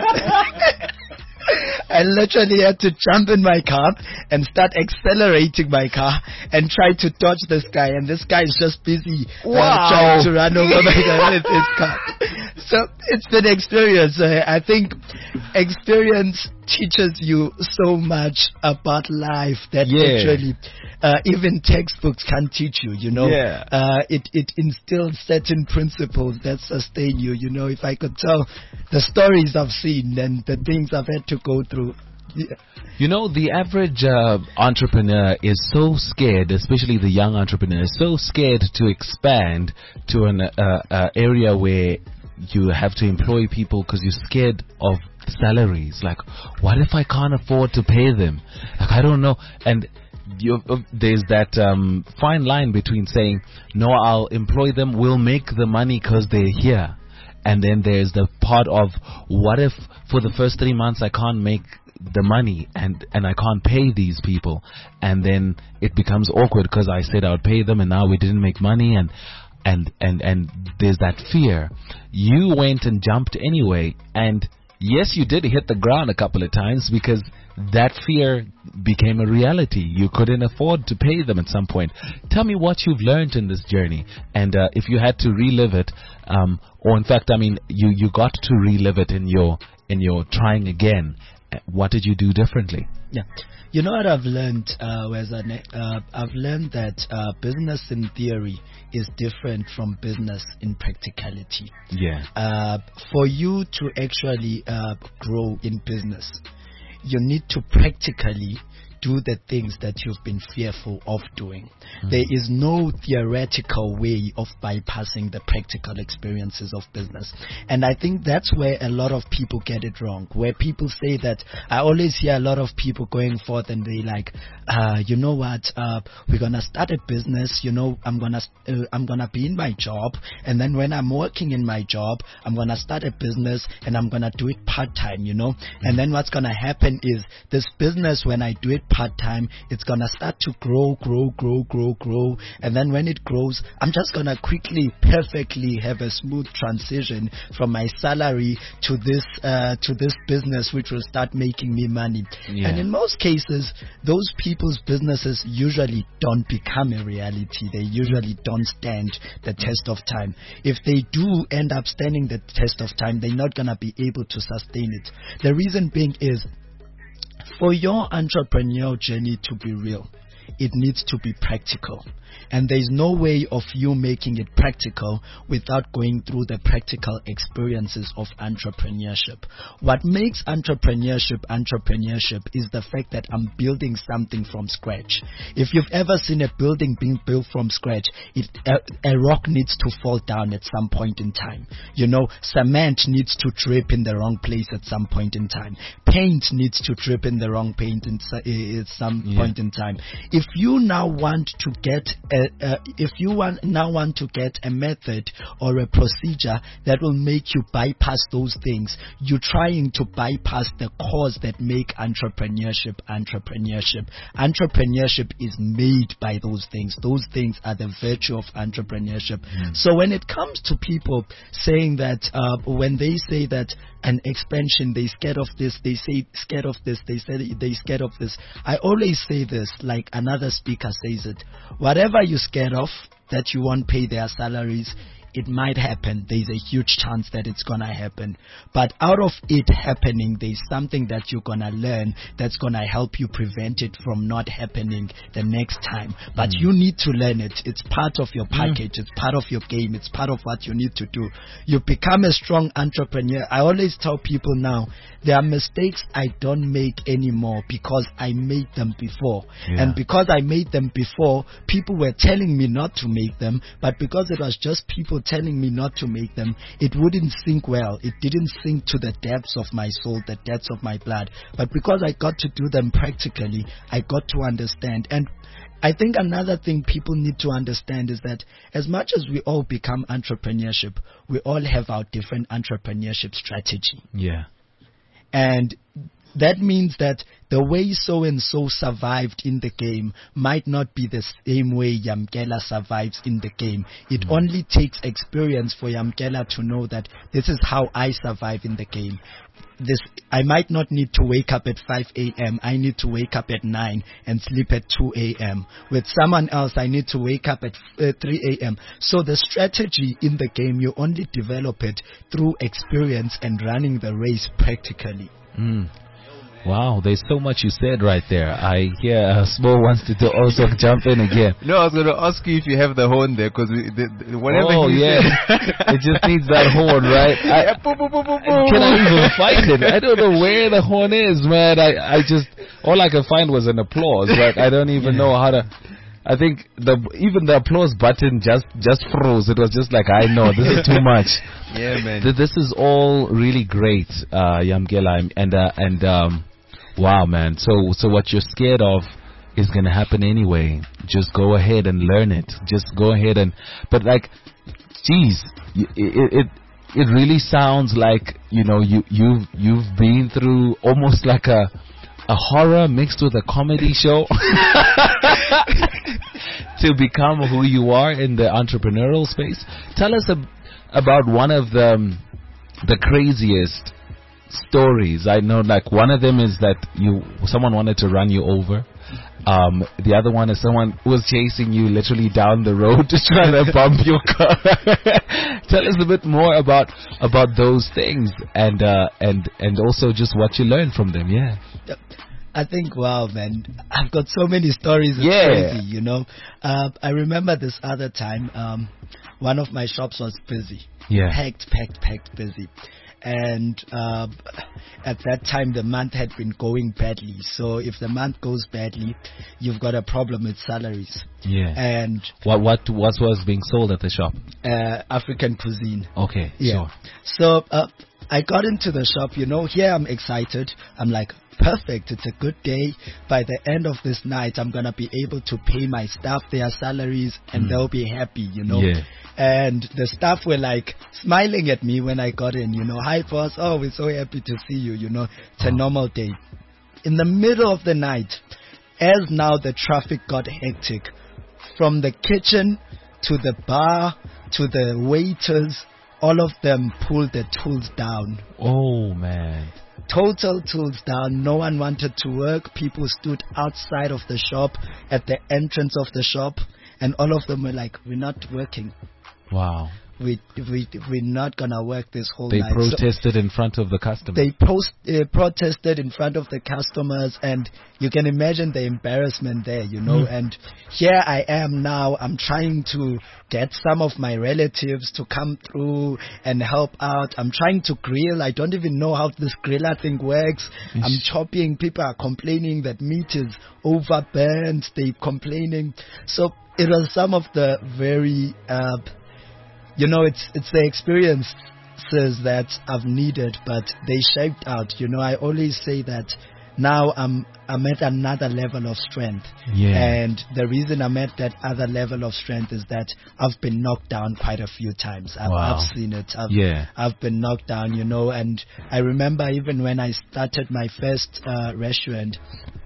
I literally had to jump in my car and start accelerating my car and try to dodge this guy, and this guy is just busy uh, wow. trying to run over my car with his car. So it's been experience. Uh, I think experience teaches you so much about life that yeah. literally uh, even textbooks can't teach you, you know. Yeah. Uh, it, it instills certain principles that sustain you, you know. If I could tell the stories I've seen and the things I've had to go through. Yeah. You know, the average uh, entrepreneur is so scared, especially the young entrepreneur, is so scared to expand to an uh, uh, area where you have to employ people because you're scared of salaries. Like, what if I can't afford to pay them? Like, I don't know. And you, uh, there's that um, fine line between saying, no, I'll employ them, we'll make the money because they're here. And then there's the part of, what if for the first three months I can't make the money and, and I can't pay these people? And then it becomes awkward because I said I would pay them and now we didn't make money. And And, and, and there's that fear. You went and jumped anyway. And yes, you did hit the ground a couple of times because that fear became a reality. You couldn't afford to pay them at some point. Tell me what you've learned in this journey. And uh, if you had to relive it, um, or in fact, I mean, you, you got to relive it in your, in your trying again. What did you do differently? Yeah. You know what I've learned, uh, uh, I've learned that uh, business in theory is different from business in practicality. Yeah. Uh, for you to actually uh, grow in business, you need to practically do the things that you've been fearful of doing. Mm. There is no theoretical way of bypassing the practical experiences of business. And I think that's where a lot of people get it wrong, where people say that, I always hear a lot of people going forth and they like, uh, you know what, uh, we're going to start a business, you know, I'm going to, uh, I'm going to be in my job. And then when I'm working in my job, I'm going to start a business and I'm going to do it part-time, you know. Mm. And then what's going to happen is this business, when I do it part-time, it's going to start to grow, grow, grow, grow, grow. And then when it grows, I'm just going to quickly, perfectly have a smooth transition from my salary to this, uh, to this business, which will start making me money. Yeah. And in most cases, those people's businesses usually don't become a reality. They usually don't stand the test of time. If they do end up standing the test of time, they're not going to be able to sustain it. The reason being is, for your entrepreneurial journey to be real, it needs to be practical. And there's no way of you making it practical without going through the practical experiences of entrepreneurship. What makes entrepreneurship entrepreneurship is the fact that I'm building something from scratch. If you've ever seen a building being built from scratch, it, a, a rock needs to fall down at some point in time. You know, cement needs to drip in the wrong place at some point in time. Paint needs to drip in the wrong paint in, uh, at some yeah. point in time. If you now want to get a, uh, if you want now want to get a method or a procedure that will make you bypass those things, you're trying to bypass the cause that make entrepreneurship entrepreneurship. Entrepreneurship is made by those things. Those things are the virtue of entrepreneurship. Mm. So when it comes to people saying that, uh, when they say that an expansion, they scared of this, they say scared of this, they say they scared of this, I always say this, like another speaker says it, whatever you're scared of, that you won't pay their salaries, it might happen. There's a huge chance that it's going to happen. But out of it happening, there's something that you're going to learn that's going to help you prevent it from not happening the next time. But mm. you need to learn it. It's part of your package. Mm. It's part of your game. It's part of what you need to do. You become a strong entrepreneur. I always tell people now, there are mistakes I don't make anymore because I made them before. Yeah. And because I made them before, people were telling me not to make them. But because it was just people telling me not to make them, it wouldn't sink well. It didn't sink to the depths of my soul, the depths of my blood. But because I got to do them practically, I got to understand. And I think another thing people need to understand is that as much as we all become entrepreneurship, we all have our different entrepreneurship strategy. Yeah. And that means that the way so-and-so survived in the game might not be the same way Yamkela survives in the game. It mm. only takes experience for Yamkela to know that this is how I survive in the game. This, I might not need to wake up at five a.m. I need to wake up at nine and sleep at two a.m. With someone else, I need to wake up at uh, three a.m. So the strategy in the game, you only develop it through experience and running the race practically. Mm. Wow, there's so much you said right there. I hear uh, Small wants to do also jump in again. No, I was going to ask you if you have the horn there, because the, the, whatever. Oh yeah, it just needs that horn, right? I, can I even find it? I don't know where the horn is, man. I, I just all I could find was an applause. Like I don't even yeah. know how to. I think the even the applause button just just froze. It was just like, I know this is too much. Yeah, man. This is all really great, uh, Yamkela, and uh, and um, wow, man. So so what you're scared of is gonna happen anyway. Just go ahead and learn it. Just go ahead and. But like, geez, it it it really sounds like, you know, you you've you've been through almost like a. a horror mixed with a comedy show to become who you are in the entrepreneurial space. Tell us ab- about one of the um, the craziest stories. I know, like, one of them is that you someone wanted to run you over. Um, the other one is someone was chasing you literally down the road to try to bump your car. Tell us a bit more about about those things and uh, and and also just what you learned from them. Yeah. I think, wow, man, I've got so many stories. It's yeah. crazy, you know. Uh, I remember this other time, um, one of my shops was busy. Yeah. Packed, packed, packed, busy. And uh, at that time, the month had been going badly. So if the month goes badly, you've got a problem with salaries. Yeah. And what what what was being sold at the shop? Uh, African cuisine. Okay. Yeah. Sure. So uh, I got into the shop. You know, here I'm excited. I'm like, perfect. It's a good day. By the end of this night, I'm gonna be able to pay my staff their salaries, and mm. they'll be happy. You know. Yeah. And the staff were like smiling at me when I got in, you know, hi boss, oh, we're so happy to see you, you know, it's a normal day. In the middle of the night, as now the traffic got hectic, from the kitchen to the bar to the waiters, all of them pulled their tools down. Oh, man. Total tools down. No one wanted to work. People stood outside of the shop, at the entrance of the shop, and all of them were like, we're not working. Wow. We, we, we're not going to work this whole They night. protested So in front of the customers. they post, uh, protested in front of the customers, and you can imagine the embarrassment there, you know. Mm. And here I am now. I'm trying to get some of my relatives to come through and help out. I'm trying to grill. I don't even know how this griller thing works. Ish. I'm chopping. People are complaining that meat is overburnt. They're complaining. So it was some of the very... Uh, You know, it's it's the experiences that I've needed, but they shaped out. You know, I always say that now I'm I'm at another level of strength. Yeah. And the reason I'm at that other level of strength is that I've been knocked down quite a few times. I've, Wow. I've seen it. I've, Yeah. I've been knocked down, you know, and I remember even when I started my first uh, restaurant,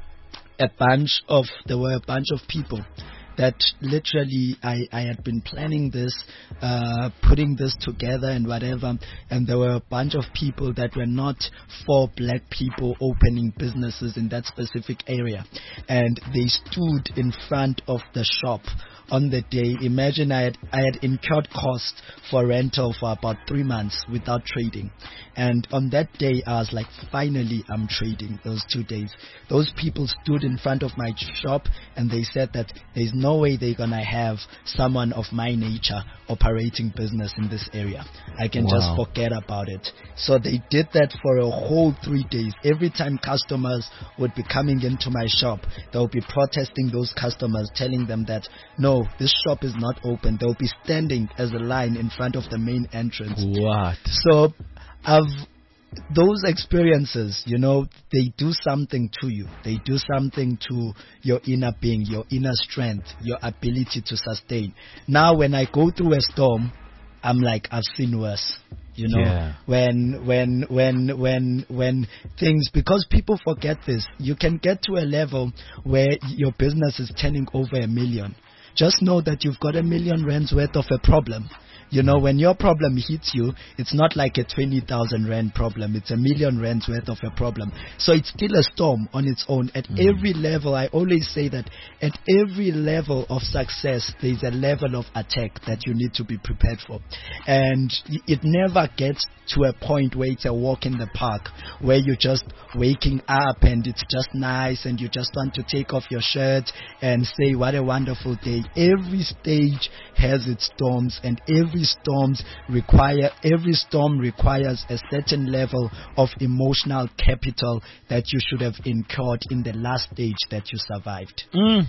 a bunch of, there were a bunch of people that literally I, I had been planning this, uh, putting this together and whatever, and there were a bunch of people that were not for black people opening businesses in that specific area, and they stood in front of the shop on the day. Imagine I had I had incurred costs for rental for about three months without trading, and on that day I was like, finally I'm trading. Those two days, those people stood in front of my shop and they said that there's no way they're gonna have someone of my nature operating business in this area. I can Wow. just forget about it. So they did that for a whole three days. Every time customers would be coming into my shop, they'll be protesting those customers, telling them that no, this shop is not open. They'll be standing as a line in front of the main entrance. What? So I've those experiences, you know, they do something to you. They do something to your inner being, your inner strength, your ability to sustain. Now when I go through a storm, I'm like, I've seen worse. You know, Yeah. when when when when when things, because people forget this, you can get to a level where your business is turning over a million. Just know that you've got a million rands worth of a problem. You know, when your problem hits you, it's not like a twenty thousand rand problem. It's a million rands worth of a problem. So it's still a storm on its own. At Mm. every level, I always say that at every level of success, there's a level of attack that you need to be prepared for. And y- it never gets to a point where it's a walk in the park, where you're just waking up and it's just nice and you just want to take off your shirt and say, what a wonderful day. Every stage has its storms, and every storms require every storm requires a certain level of emotional capital that you should have incurred in the last stage that you survived. Mm.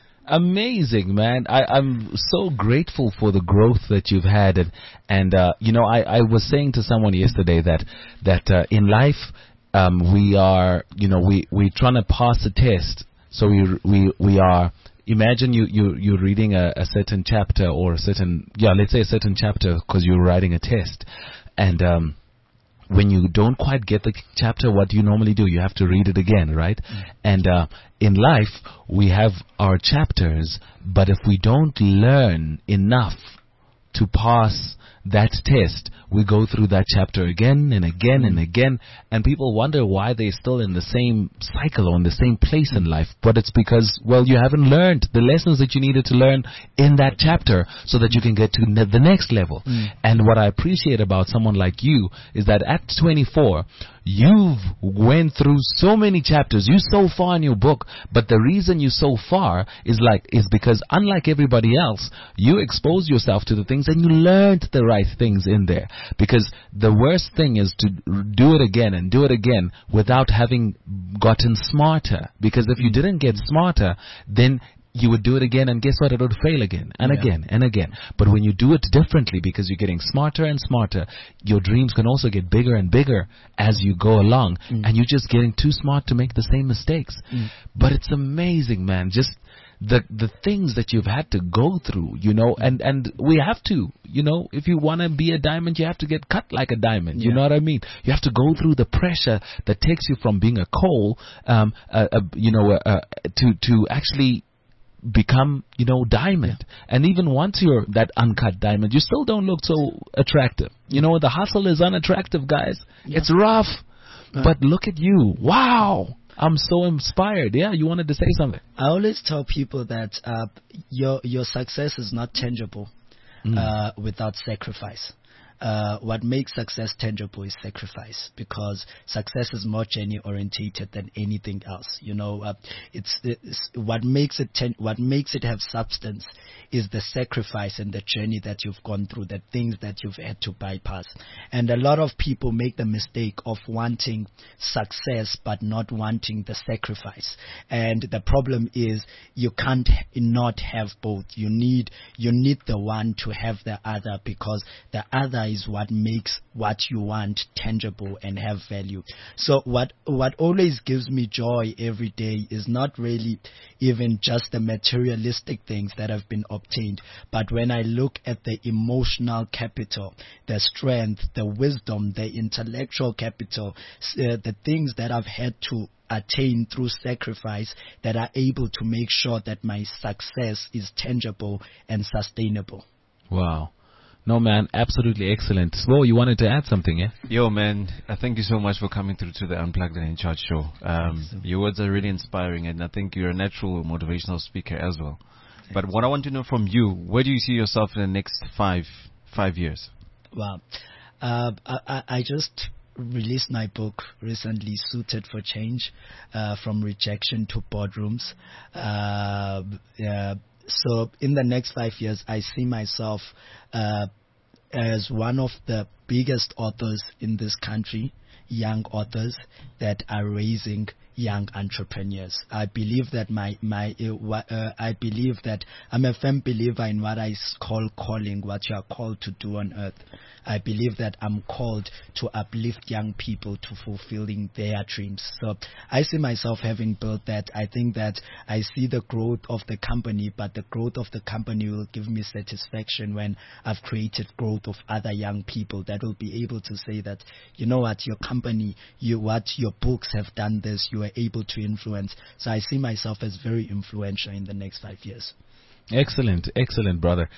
Amazing, man. I, I'm so grateful for the growth that you've had. And, and uh, you know, I, I was saying to someone yesterday that, that uh, in life, um, we are, you know, we, we're trying to pass a test. So we, we, we are, imagine you, you, you're reading a, a certain chapter or a certain, yeah, let's say a certain chapter because you're writing a test. And, um, when you don't quite get the chapter, what do you normally do? You have to read it again, right? Mm. And uh, in life, we have our chapters, but if we don't learn enough to pass that test, we go through that chapter again and again and again, and people wonder why they're still in the same cycle or in the same place in life. But it's because, well, you haven't learned the lessons that you needed to learn in that chapter so that you can get to ne- the next level. Mm. And what I appreciate about someone like you is that at twenty-four, you've went through so many chapters. You're so far in your book, but the reason you're so far is like is because unlike everybody else, you expose yourself to the things and you learned the right things in there. Because the worst thing is to do it again and do it again without having gotten smarter. Because if you didn't get smarter, then you would do it again, and guess what? It would fail again and yeah. again and again. But when you do it differently, because you're getting smarter and smarter, your dreams can also get bigger and bigger as you go along, mm. and you're just getting too smart to make the same mistakes. Mm. But it's amazing, man. Just the the things that you've had to go through, you know, and, and we have to, you know, if you want to be a diamond, you have to get cut like a diamond. You yeah. know what I mean? You have to go through the pressure that takes you from being a coal, um, uh, uh, you know, uh, uh, to to actually become, you know, diamond. Yeah. And even once you're that uncut diamond, you still don't look so attractive. You know, the hustle is unattractive, guys. Yeah. It's rough. Uh, but look at you. Wow. I'm so inspired. Yeah, you wanted to say something. I always tell people that uh, your your success is not tangible. Mm. uh, without sacrifice. Uh, what makes success tangible is sacrifice, because success is more journey orientated than anything else. You know, uh, it's, it's what makes it ten- what makes it have substance is the sacrifice and the journey that you've gone through, the things that you've had to bypass. And a lot of people make the mistake of wanting success but not wanting the sacrifice. And the problem is you can't not have both. You need you need the one to have the other, because the other is what makes what you want tangible and have value. So what what always gives me joy every day is not really even just the materialistic things that have been obtained, but when I look at the emotional capital, the strength, the wisdom, the intellectual capital, uh, the things that I've had to attain through sacrifice, that are able to make sure that my success is tangible and sustainable. Wow. No, man, absolutely excellent. Swo, you wanted to add something, yeah? Yo, man, uh, thank you so much for coming through to the Unplugged and In Charge show. Um, your words are really inspiring, and I think you're a natural motivational speaker as well. But what I want to know from you, where do you see yourself in the next five five years? Wow. Uh, I, I just released my book recently, Suited for Change, uh, from rejection to boardrooms. Uh, uh, so in the next five years, I see myself uh, as one of the biggest authors in this country, young authors that are raising young entrepreneurs. I believe that my my uh, uh, I believe that I'm a firm believer in what I call calling, what you are called to do on earth. I believe that I'm called to uplift young people to fulfilling their dreams. So I see myself having built that. I think that I see the growth of the company, but the growth of the company will give me satisfaction when I've created growth of other young people that will be able to say that, you know what, your company, you what your books have done this, you are able to influence. So I see myself as very influential in the next five years. Excellent, excellent, brother.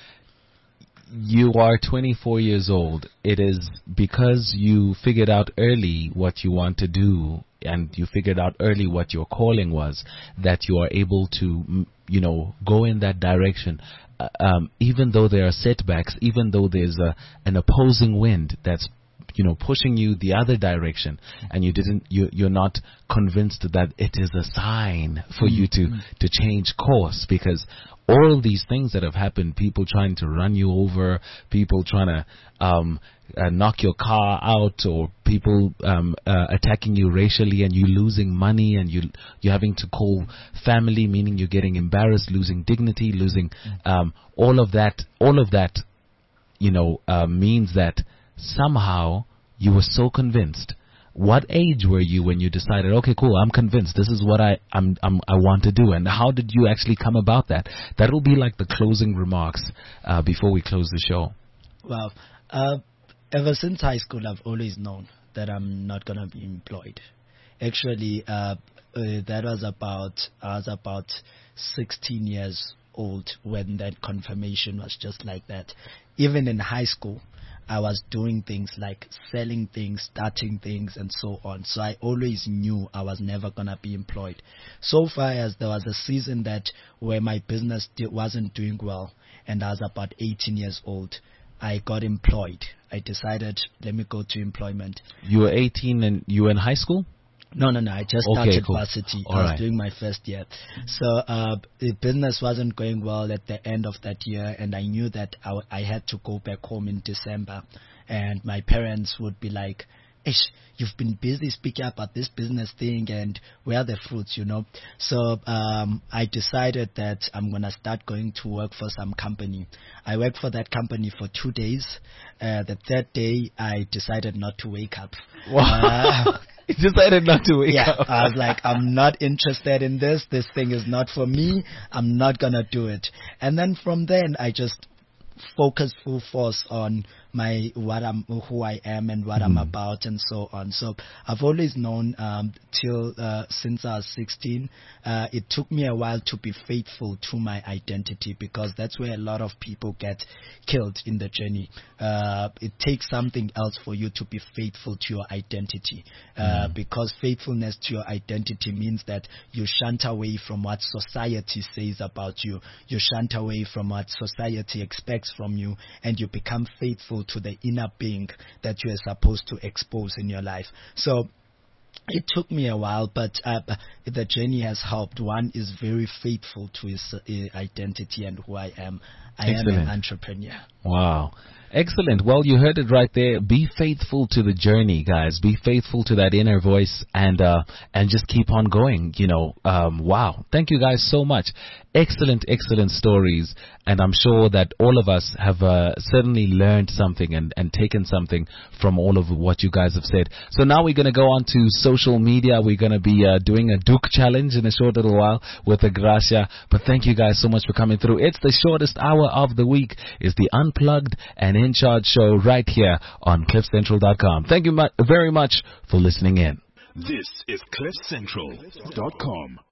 You are twenty-four years old. It is because you figured out early what you want to do, and you figured out early what your calling was, that you are able to, you know, go in that direction. Uh, um, even though there are setbacks, even though there's a, an opposing wind that's, you know, pushing you the other direction, and you didn't, you, you're not convinced that it is a sign for mm-hmm. you to, to change course, because all these things that have happened, people trying to run you over, people trying to um, uh, knock your car out, or people um, uh, attacking you racially, and you losing money, and you you're having to call family, meaning you're getting embarrassed, losing dignity, losing um, all of that. All of that, you know, uh, means that somehow you were so convinced. What age were you when you decided, okay, cool, I'm convinced this is what I I'm, I'm I want to do, and how did you actually come about that? That will be like the closing remarks uh, before we close the show. Well, uh, ever since high school, I've always known that I'm not gonna be employed. Actually, uh, uh, that was about I was about sixteen years old when that confirmation was just like that. Even in high school, I was doing things like selling things, starting things, and so on. So I always knew I was never going to be employed. So far as there was a season that where my business wasn't doing well, and I was about eighteen years old, I got employed. I decided, let me go to employment. You were eighteen and you were in high school? No, no, no. I just okay, started cool. varsity. All I was right. doing my first year. So uh, the business wasn't going well at the end of that year, and I knew that I, w- I had to go back home in December. And my parents would be like, Ish, you've been busy speaking about this business thing, and where are the fruits, you know? So um, I decided that I'm going to start going to work for some company. I worked for that company for two days. Uh, the third day, I decided not to wake up. Wow. Uh, You decided not to wake yeah, up. I was like, I'm not interested in this. This thing is not for me. I'm not going to do it. And then from then, I just focused full force on my what I'm, who I am, and what I'm about, and so on. So I've always known um, till uh, since I was sixteen. Uh, it took me a while to be faithful to my identity, because that's where a lot of people get killed in the journey. Uh, it takes something else for you to be faithful to your identity, uh, mm. because faithfulness to your identity means that you shunt away from what society says about you. You shunt away from what society expects from you, and you become faithful to the inner being that you are supposed to expose in your life. So it took me a while, but uh, the journey has helped. One is very faithful to his uh, identity and who I am. I Excellent. am an entrepreneur. Wow. Excellent. Well, you heard it right there. Be faithful to the journey, guys. Be faithful to that inner voice, and uh, and just keep on going. You know, um, wow. Thank you guys so much. Excellent, excellent stories. And I'm sure that all of us have uh, certainly learned something and, and taken something from all of what you guys have said. So now we're going to go on to social media. We're going to be uh, doing a Duke challenge in a short little while with Gracia. But thank you guys so much for coming through. It's the shortest hour of the week. It's the Unplugged and In Charge show right here on cliff central dot com. Thank you mu- very much for listening in. This is cliff central dot com.